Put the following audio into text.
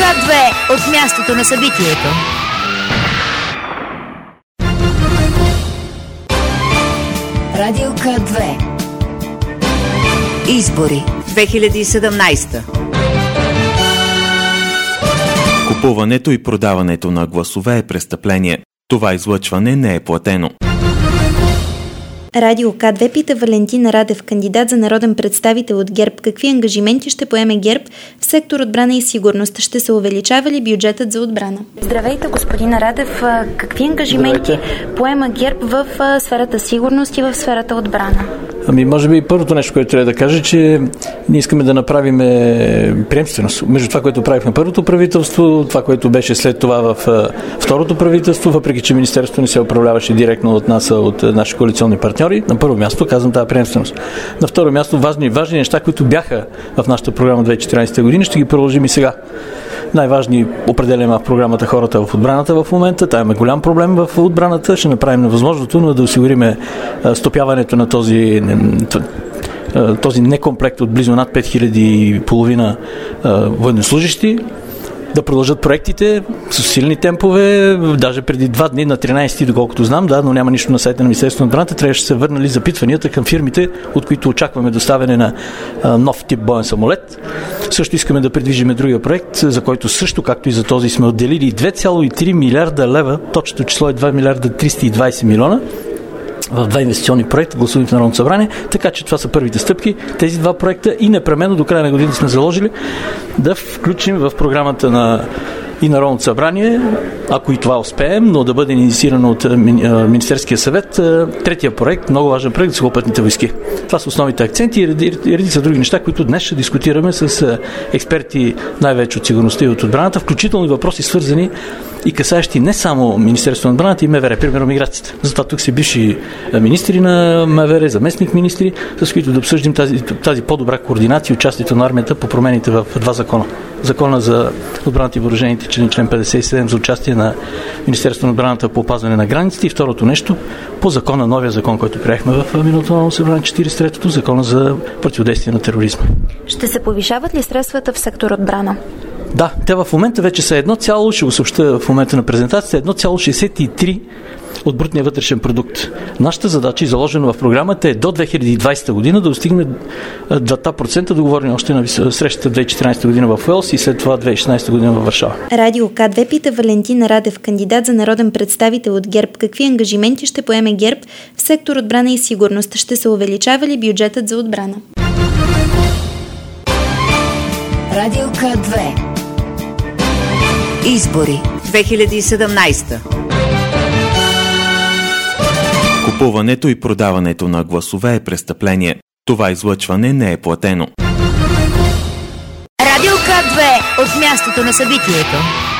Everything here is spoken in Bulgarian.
К2 от мястото на събитието. Радио К2. Избори 2017. Купуването и продаването на гласове е престъпление. Това излъчване не е платено. Радио К2 пита Валентин Радев, кандидат за народен представител от ГЕРБ. Какви ангажименти ще поеме ГЕРБ в сектор отбрана и сигурност? Ще се увеличава ли бюджетът за отбрана? Здравейте, господин Радев. Какви ангажименти поема ГЕРБ в сферата сигурност и в сферата отбрана? Може би първото нещо, което трябва да кажа, че ние искаме да направим приемственост между това, което правихме първото правителство, това, което беше след това в второто правителство, въпреки че министерството не се управляваше директно от нас, от наши коалиционни партньори. На първо място казвам тази приемственост. На второ място важни неща, които бяха в нашата програма 2014 година, ще ги продължим и сега. Най-важни определяме в програмата хората в отбраната в момента. Там е голям проблем в отбраната. Ще направим невъзможното, но да осигуриме стопяването на този некомплект от близо над 5500 военнослужащи. Да продължат проектите с силни темпове. Даже преди 2 дни, на 13, доколкото знам, но няма нищо на сайта на Министерството на отбраната, трябваше да се върнали запитванията към фирмите, от които очакваме доставяне на нов тип боен самолет. Също искаме да придвижиме другия проект, за който също, както и за този, сме отделили 2,3 милиарда лева, точното число е 2 милиарда 320 милиона, в 2 инвестиционни проекта, гласувани в Народното събрание, така че това са първите стъпки. Тези 2 проекта и непременно до края на година сме заложили да включим в програмата на и Народното събрание, ако и това успеем, но да бъде инициирано от Министерския съвет, третия проект, много важен проект за сухопътните войски. Това са основните акценти и редица други неща, които днес ще дискутираме с експерти най-вече от сигурността и от отбраната, включително и въпроси свързани и касаещи не само Министерството на отбраната и МВР, примерно миграцията. Затова тук са бивши министри на МВР, заместник министри, с които да обсъждим тази по-добра координация и участието на армията по промените в 2 закона. Закона за отбраната и въоръжените, член 57 за участие на Министерството на отбраната по опазване на границите и второто нещо по закона, новия закон, който приехме в миналото Народно събрание 43-то, закона за противодействие на тероризма. Ще се повишават ли средствата в сектор отбрана? Да, те в момента вече са ще го съобща в момента на презентацията, 1,63 от брутния вътрешен продукт. Нашата задача, заложена в програмата, е до 2020 година да достигне 2%, договорени още на срещата 2014 година в Уелс и след това 2016 година във Варшава. Радио К2 пита Валентин Радев, кандидат за народен представител от ГЕРБ. Какви ангажименти ще поеме ГЕРБ в сектор отбрана и сигурност? Ще се увеличава ли бюджетът за отбрана? Радио К2. Избори 2017. Купуването и продаването на гласове е престъпление. Това излъчване не е платено. Радио К2 от мястото на събитието.